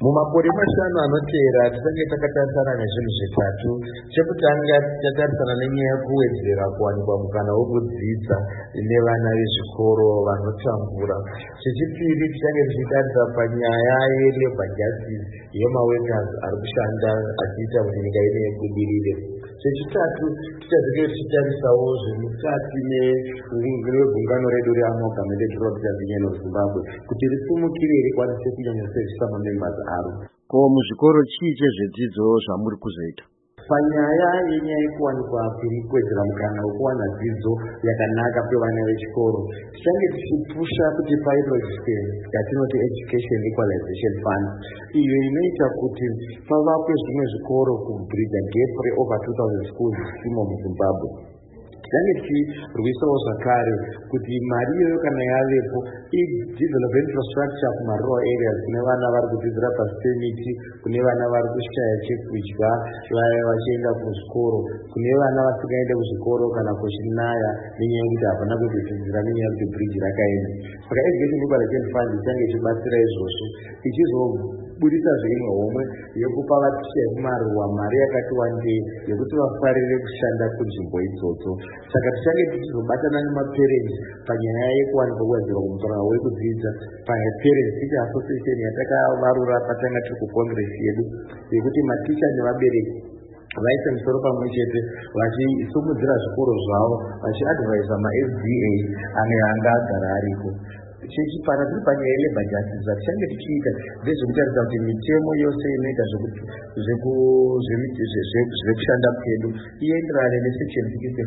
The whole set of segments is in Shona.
Mumakore mashanu anotevera tichange takatarisana nezvinhu zvitatu. Chekutanga tichatarisana nenyaya yekuwedzera kuwanikwa mukana wekudzidza nevana vezvikoro vanotambura. Chechipiri tichange tichitarisa panyaya yelabor justice yemaworkers ari kushanda achiita kuti nyika ine yebudirire. Chechitatu tichazenge tichitarisawo zvemukati negungano redu reAmalgamated Providence Union of Zimbabwe kuti risumukire rikwanise kunyanyosevisa mamembers aro. Ko muzvikoro chii chezvedzidzo zvamuri kuzoita? Panyaya yenyaya yekuwanikwa kwekuwedzera mukana wekuwana dzidzo yakanaka kwevana vechikoro, tichange tichipusha kuti pairojise yatinoti Education Equalization Fund, iyo inoita kuti pavakwe zvimwe zvikoro kubridge gap reover 2000 schools imo muZimbabwe. Tichange tichirwisawo zvakare kuti mari iyoyo kana yavepo idevelop infrastructure kumarural areas kune vana vari kudzidzira pasi pemiti, kune vana vari kushaya chekudya vaya vachienda kuzvikoro, kune vana vasingaende kuzvikoro kana kuchinaya nenyaya yekuti hapana kwekudzidzira nenyaya yekuti bridge rakaenda. Saka Education Equalization Fund ichange ichibatsira izvozvo ichizobudisa zveimwe homwe yekupa vaticha vekumaruwa mari yakati wandei yekuti vafarire kushanda kunzvimbo idzodzo. Saka tichange tichizobatana nemaparents panyaya yekuwanikwa kuwedzerwa kumukana wekudzidza paparents teacher association yatakavarura patanga tiri kucongress yedu yekuti maticha nevabereki vaise musoro pamwe chete vachisumudzira zvikoro zvavo vachiadvaisa maSDA anga agara ariko. Chechipara tiri panyaya yelabor justice tichange tichiita ndezvekutarisa kuti mitemo yose inoita zvekushanda kwedu ienderane nesection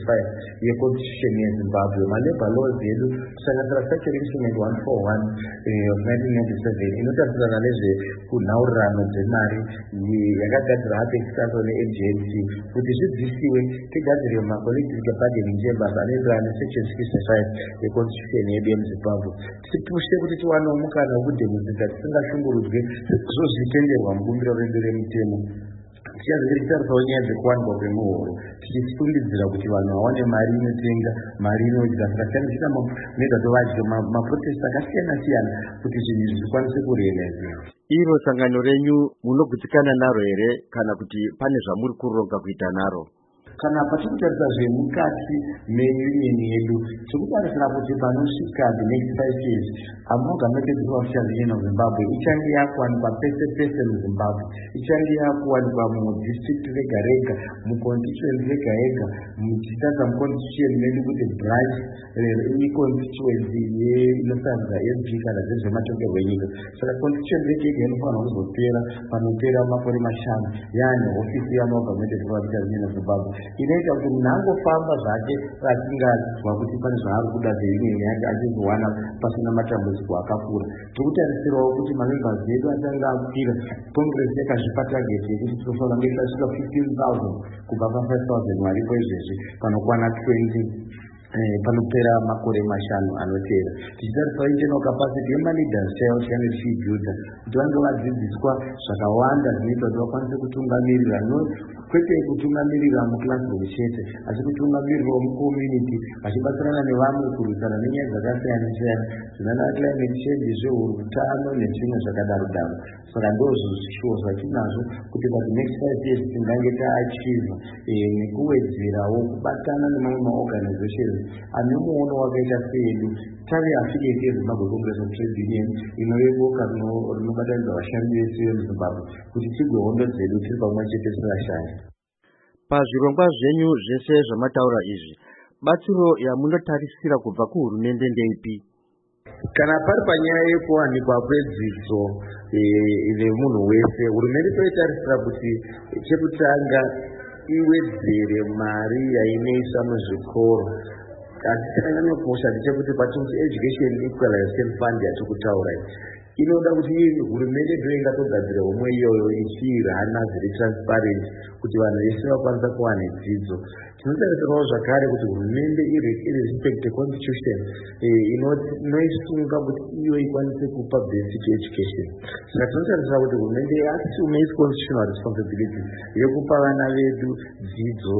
65 yeconstitution yeZimbabwe. Malabor laws edu kusanganisira section instrument 141 of 1997 inotarisana nezvekunhaurirano dzemari yakagadzira Apex Council neAGNC kuti zvidzisiwe tigadzire macollective bargaining chambers anoenderana nesection 65 yeconstitution yedu yemuZimbabwe. Tipushe kuti tiwanewo mukana wekudhemuzika tisingashungurudzwe zvozvitenderwa mubumbiro redu remitemo. Tichazenge tichitarisawo nyaya dzekuwanikwa kwemuhoro tichisundidzira kuti vanhu vawane mari inotenga, mari inodya. Saka tichange tichita mega tovadyo maprotest akasiyana siyana kuti zvinhu izvi zvikwanise kurealizewa. Iro sangano renyu munogutsikana naro here kana kuti pane zvamuri kuronga kuita naro? Kana patikutarisa zvemukati meunion yedu tikutarisira kuti panosvika the next 5 years Amalgamated Providence Union of Zimbabwe ichange yakuwanikwa pese pese muZimbabwe, ichange yakuwanikwa mudistrict rega rega, muconstituency rega rega, muchitarisa muconstitution medu kuti branch iconstituency inosanza SP kana zvezvematongerwo enyika. Saka constitution rega rega inofanira kuzopera panopera makore mashanu yaane hofisi yeAmalgamated Providence Union of Zimbabwe inoita kuti munhu angofamba zvake asingazwa kuti pane zvaari kuda zveunion yake achizowana pasina matambudziko akakura. Tikutarisirawo kuti mamembers edu achange apfira congress yakazvipa target yekuti tinofanira kunge tasvika 15,000 kubva pa5,000 varipo izvezvi panokwana 20 panopera makore mashanu anotevera. Tichitarisa internal capacity yemaleaders chaivo tichange tichiibhiuda kuti vange vadzidziswa zvakawanda zvinoita kuti vakwanise kutungamirira, kwete kutungamirira muclassroom chete asi kutungamirirawo mucommunity vachibatsirana nevamwe kurwisana nenyaya dzakasiyana siyana zvinana climate change, zveutano nezvimwe zvakadaro daro. Saka ndozvo zvishuwo zvatinazvo kuti pati next 5 years tingange taachiva nekuwedzerawo kubatana nemamwe maorganizations ane muono wakaita sedu. Tave affiliate yeZimbabwe Congress of Trade Union inoyeboka rinobatanidza vashandi vese vemuZimbabwe kuti tigwe hondo dzedu tiri pamwe chete sevashandi. Pazvirongwa zvenyu zvese zvamataura izvi, batsiro yamunotarisira kubva kuhurumende ndeipi? Kana pari panyaya yekuwanikwa kwedzidzo nemunhu wese, hurumende toitarisira kuti chekutanga iwedzere mari yainoisa muzvikoro. Asi chakanyanyokosha ndechekuti patinoti Education Equalization Fund yatiri kutaura inoda kuti hurumende ndiyo ingatogadzira homwe iyoyo ichiirana zviri transparent kuti vanhu vese vakwanisa kuwana dzidzo. Tinotarisirawo zvakare kuti hurumende irespect constitution inoisunga kuti iyo ikwanise kupa basic education. Saka tinotarisira kuti hurumende yassume its constitutional responsibility yekupa vana vedu dzidzo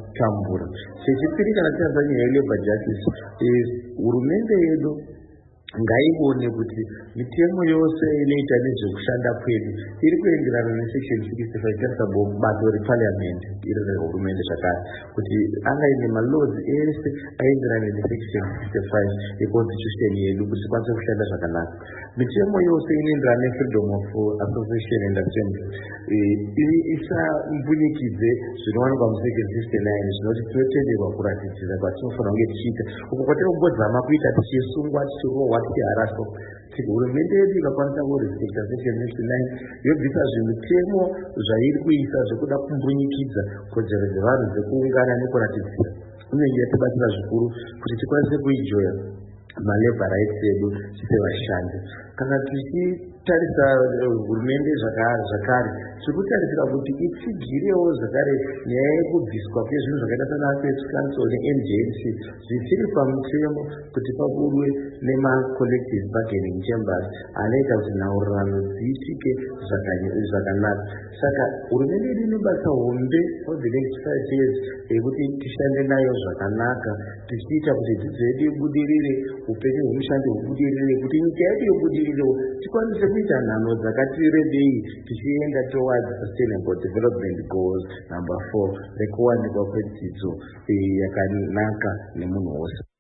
vanotambura. Chechipiri kana titarisa nyaya yelabor justice, hurumende yedu ngaione kuti mitemo yose inoita nezvekushanda kwedu iri kuenderana nesection 65 tasabato reparliament iri rehurumende zvakare kuti angaine malaws ese aenderana nesection 65 yeconstitution yedu kuti tikwanise kushanda zvakanaka. Mitemo yose inoenderana nefreedom of association and assembly isambunyikize zvinowanikwa musection 69 zvinoti tinotenderwa kuratidzira kwatinofanira kunge tichiita uko kwatinombozama kuita tichisungwa tichirohwa tichiharaswa. Hurumende yedu ikakwanisa kurespekta section 69 yobvisa zvimitemo zvairi kuisa zvekuda kumbunyikidza kodzero dzevanhu dzekuungana nekuratidzira unenge yatibatsira zvikuru kuti tikwanise kuijoya malabor rights edu sevashandi. Kana tichitarisa hurumende zvakare tikutarisira kuti itsigirewo zvakare nyaya yekubviswa kwezvinhu zvakaita sana Architects Council neNJC zvisiri pamutemo kuti pabudwe nemacollective bargaining chambers anoita kuti nhaurirano dziitike zvakanaka. Saka hurumende yedu inobasa hombe for the next 5 years yekuti tishande nayo zvakanaka tichiita kuti dzidzo yedu ibudirire, upenyu hwemushandi hubudirire, kuti nyika yedu ibudirirewo tikwanise kuita nhano dzakati rebei tichienda towards sustainable development goals number 4 rekuwanikwa kwedzidzo yakanaka nemunhu wose.